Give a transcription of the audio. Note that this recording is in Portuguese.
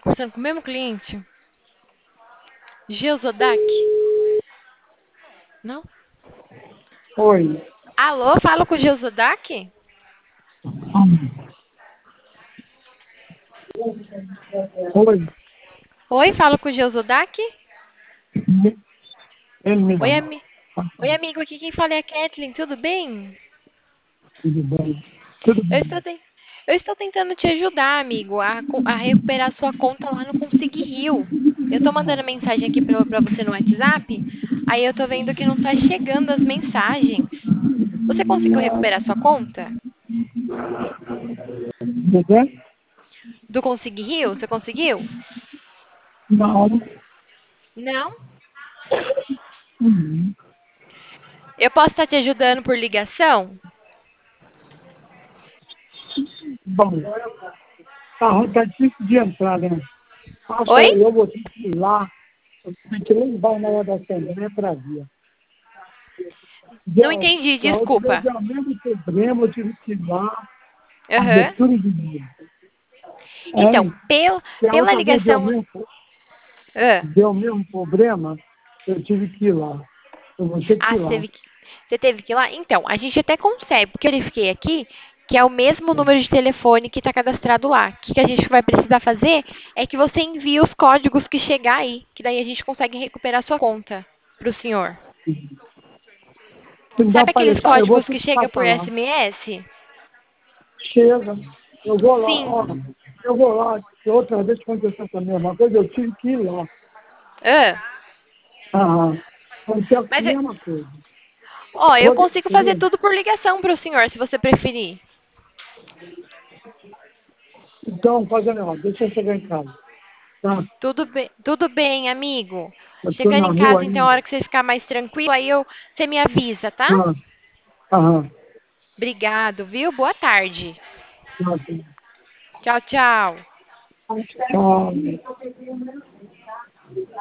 Conversando com o mesmo cliente. Geusodac? Não? Oi. Alô, falo com o Geusodac? Oi. Oi, falo com o Geusodac? Ele Oi, mesmo. Oi, amigo, aqui quem fala é a Kathleen, tudo bem? Tudo bem. Tudo Eu bem. estou, ten- eu estou tentando te ajudar, amigo, a recuperar sua conta lá no Consegui Rio. Eu estou mandando mensagem aqui pra você no WhatsApp, aí eu tô vendo que não tá chegando as mensagens. Você conseguiu recuperar sua conta? Tudo bem? Do Consegui Rio? Você conseguiu? Não. Não? Uhum. Eu posso estar te ajudando por ligação? Bom, tá difícil de entrar, né? Acho Oi? eu vou ter que ir lá. Eu tenho que levar na hora da Assembleia para ver. Não entendi, Da outra vez desculpa. deu o mesmo problema, eu tive que ir lá, Aham. abertura de novo. Então, É, e a pela outra vez ligação. Ah, deu o mesmo problema, eu tive que ir lá. Eu vou ter que ir lá. você teve que ir lá? Então, a gente até consegue, porque eu verifiquei aqui que é o mesmo número de telefone que está cadastrado lá. O que a gente vai precisar fazer é que você envie os códigos que chegar aí, que daí a gente consegue recuperar sua conta para o senhor. Se não dá Sabe para aqueles deixar, eu vou códigos ter que que chegam por passar lá. SMS? Chega, eu vou lá, Sim. ó, eu vou lá, que outra vez aconteceu essa mesma coisa, eu tive que ir lá. Ah, Aconteceu a mas, mesma coisa. ó, eu Toda, consigo fazer entendeu? tudo por ligação para o senhor, se você preferir. Então, faz o negócio, deixa eu chegar em casa. Tá? Tudo bem, amigo. Eu estou Chegando na em rua casa, então, a ainda. hora que você ficar mais tranquilo, você me avisa, tá? Ah, aham, Obrigado, viu? Boa tarde. tá, Tchau, tchau. tá. Tchau.